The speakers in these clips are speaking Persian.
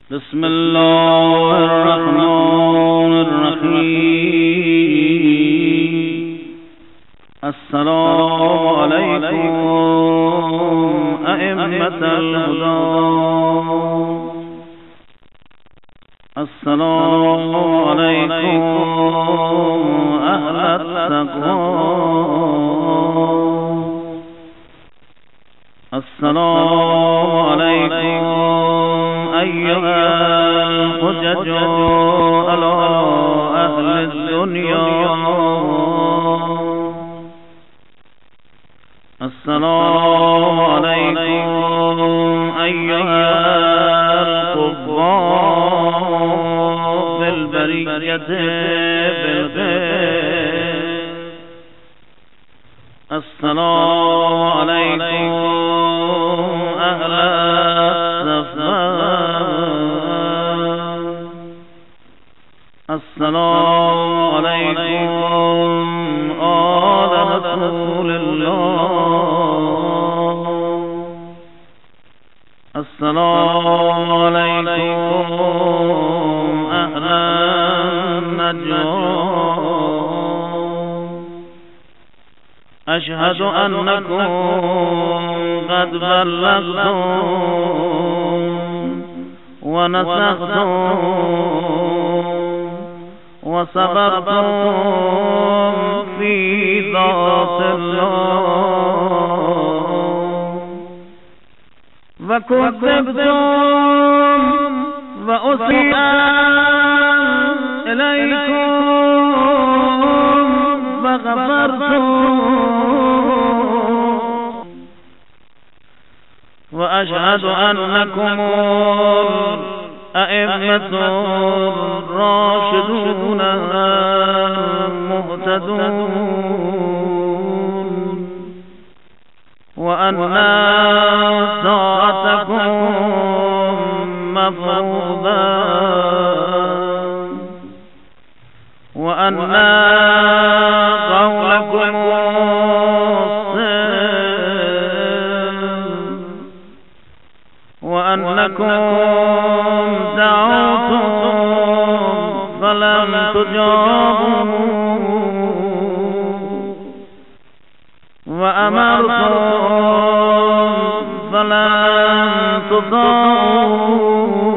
بسم الله الرحمن الرحیم. السلام علیکم ائمة الهدى. السلام علیکم اهل التقوى. السلام علیکم ایها الحجج على اهل الدنيا. السلام علیکم ایها القضاة في البریة بالغیب. السلام علیکم اهل الصفا. السلام علیکم آل رسول الله. السلام علیکم اهل النجاة. اشهد انکم قد بلغتم ونصحتم وصبرتم في ذات الله وكذبتم وأسيء إليكم فغفرتم. وأشهد أنكم الأئمة الراشدون المهتدون وأن طاعتكم مفروضة وأن قولكم وأنكم دعوتم فلم تجابوا وأمرتم فلم تطاعوا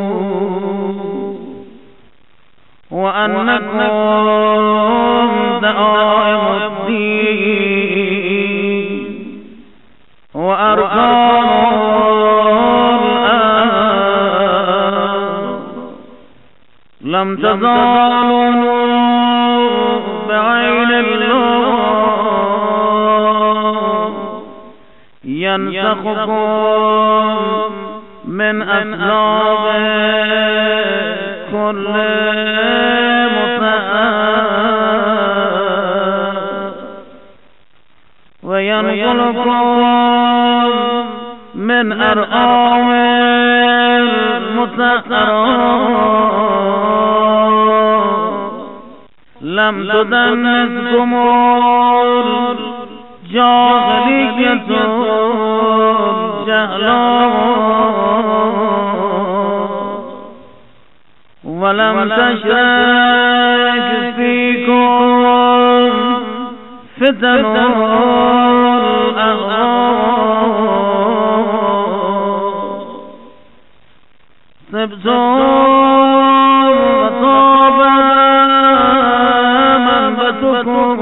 وأنكم دعائم الدين وأركان لم تزالوا بعين الله ينسخكم من أسلاب كل متأ وينقلكم من أرآم المتأخرات لم تدنسكم الجاهلية الجهلاء ولم تشرك فيكم فتن الأهواء. طبتم وطاب منبتكم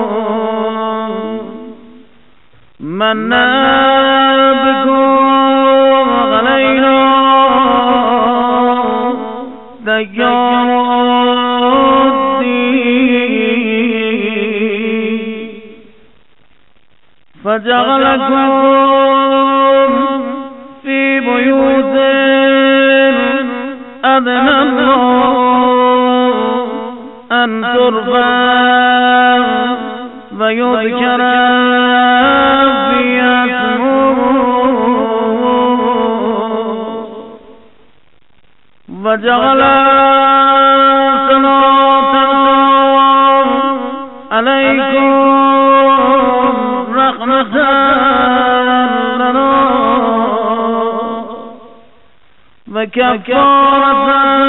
منا بكم وغلينا ديار الدين فجعلكم في بيوت أذن الله أن ترفع ويذكر فيها اسمه وجعل صلاة الله عليكم رحمة لنا وكفارة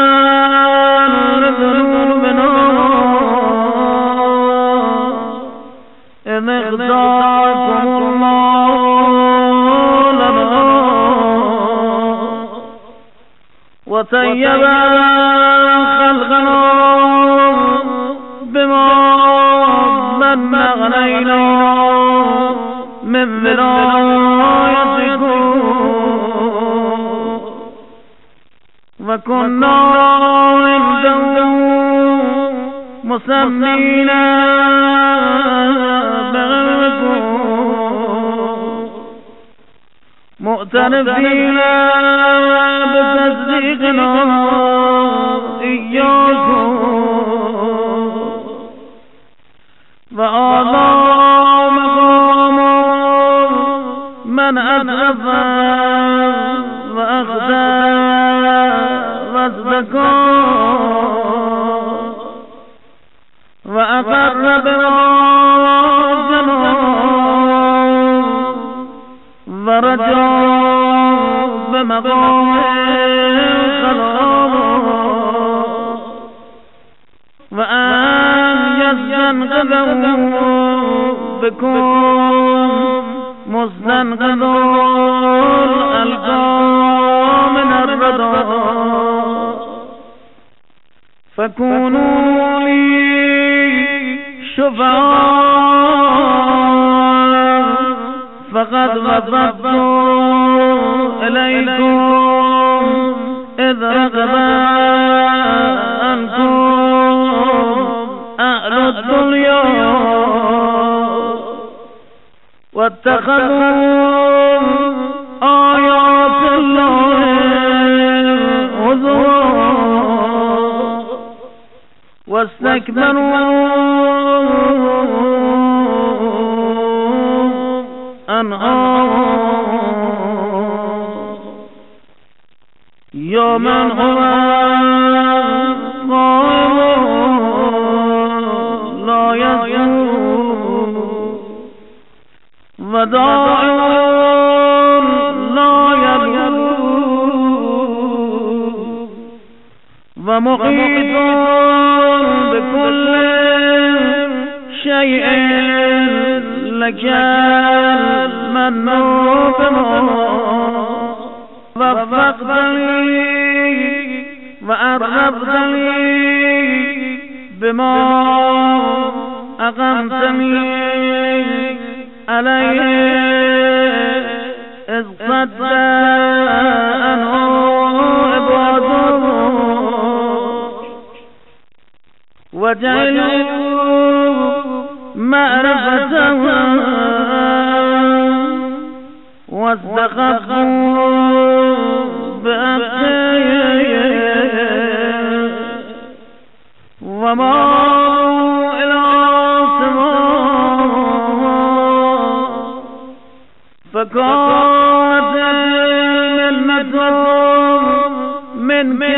لذنوبنا إذ اختاركم الله لنا وطيب خلقنا بما من أغنينا من ولايتكم وكنا عنده مسمين بغيركم مؤتنفين بتصديقنا إياكم وآذى مقام من أسرف وأخذى واستكى وأقر بما ورجع بمقام الخلاص وأن يستنقذوا بكم مستنقذوا الألقى من الردى فكونوا لي شفعاء فقد وفدت إليكم إذ رغب عنكم أهل الدنيا واتخذوا آيات الله هزوا واستكبروا عنها يا من هو قائم لا يزول ودائع لا يبول ومحيط بكل شيء لك المنون وفقتني وأرغبتني بما أقمتني عليه إذ صد عنه عباده وجعلوا معرفته واستخفوا بأخيه وما إلى سماء فكانت المنة منك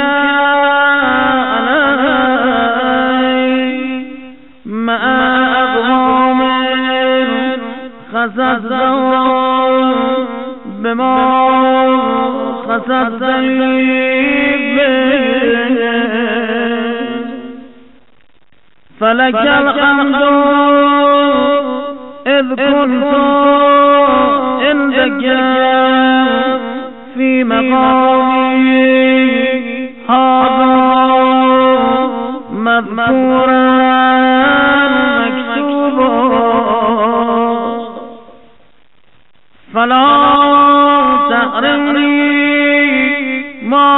مع أقوام خسسته بما خسستني به فلك الحمد إذ كنت عندك في مقامي هذا مذكورا مكتوبا فلا تحرمني ما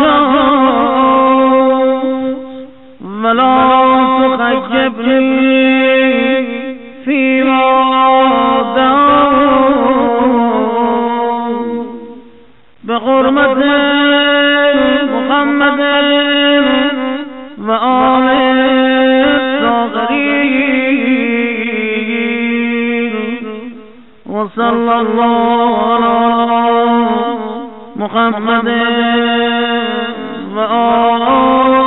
رجوت ولا تخيبني فيما دعوت بحرمة محمد وآل الطاهرين وصلى الله على محمد وآل